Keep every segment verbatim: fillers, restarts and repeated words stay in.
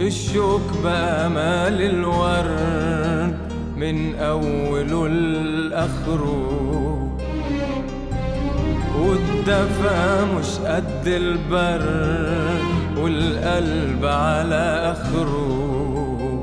الشوك بأمال الورد من أوله لآخره، والدفا مش قد البرد والقلب على آخره.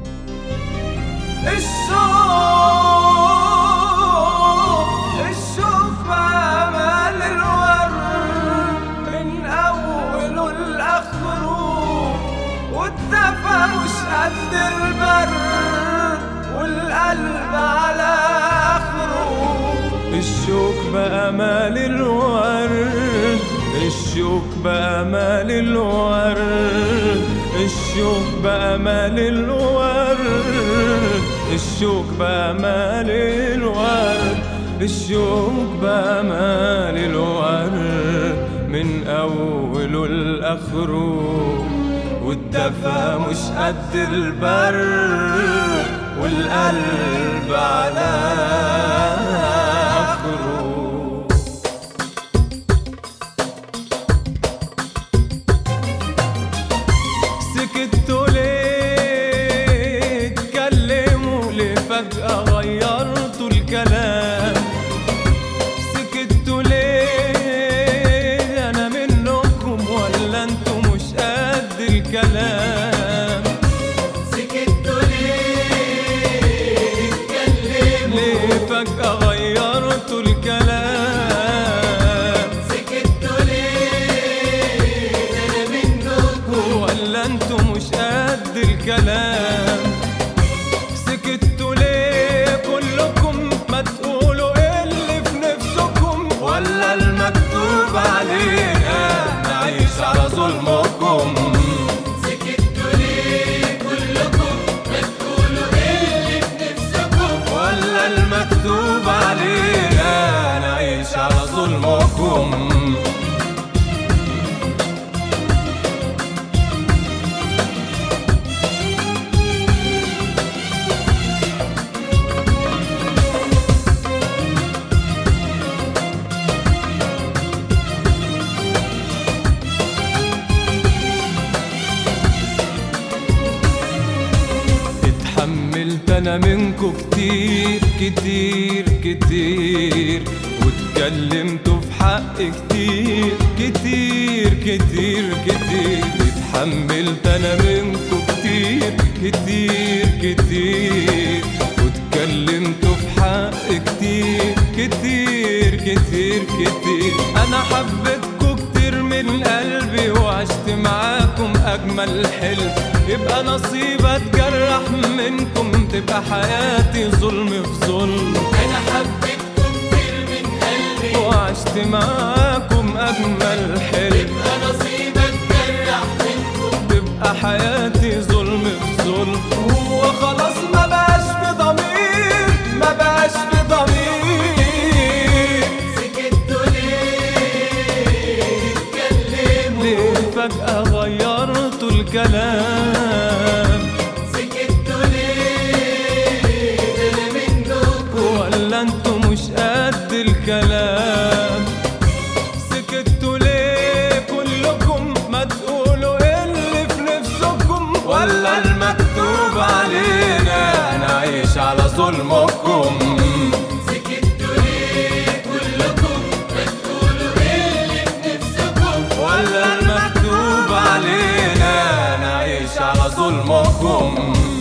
الشوق الشوق بأمال الورد من أوله لآخره، والدفا مش قد البرد والقلب على آخره. الشوك بأمال الورد، الشوك بأمال الورد، الشوك بأمال الورد، الشوك بأمال الورد، الشوك بأمال الورد من أوله لآخره، والدفا مش قد البرد والقلب على آخره. سكتوا ليه؟ اتكلموا ليه؟ فجأة غيرتوا الكلام. سكتوا ليه؟ أنا منكم ولا انتوا مش قد الكلام؟ سكتوا ليه؟ اتكلموا ليه فجأة غيرتوا الكلام؟ سكتوا ليه؟ أنا منكم ولا انتوا مش قد الكلام؟ سكتوا ليه كلكم؟ ما تقولوا ايه اللي في نفسكم، ولا المكتوب علينا نعيش على ظلمكم؟ سكتوا ليه كلكم؟ ما تقولوا ايه اللي في نفسكم، ولا المكتوب علينا نعيش على ظلمكم؟ اتحملت انا منكو كتير كتير كتير، واتكلمتوا في حق كتير كتير كتير كتير. اتحملت انا منكو كتير كتير كتير، واتكلمتوا في حق كتير كتير كتير كتير. انا حبيتكو كتير من قلبي وعشت معاكم اجمل حلم، يبقى نصيب اتجرح منكم، تبقى حياتي ظلم في ظلم. أنا حبيتكم كتير من قلبي وعشت معاكم اجمل حلم، يبقى نصيبك جرح منكم، تبقى حياتي ظلم في ظلم. هو خلاص ما بقاش في ضمير، ما بقاش في ضمير. سكتوا ليه؟ اتكلموا ليه فجأة غيرتوا الكلام؟ سكتوا ليه؟ أنا منكم ولا انتوا مش قد الكلام؟ سكتوا ليه كلكم؟ ما تقولوا ايه اللي في نفسكم، ولا المكتوب علينا نعيش على ظلمكم؟ سكتوا ليه كلكم؟ ما تقولوا ايه اللي في نفسكم، ولا المكتوب علينا نعيش على ظلمكم؟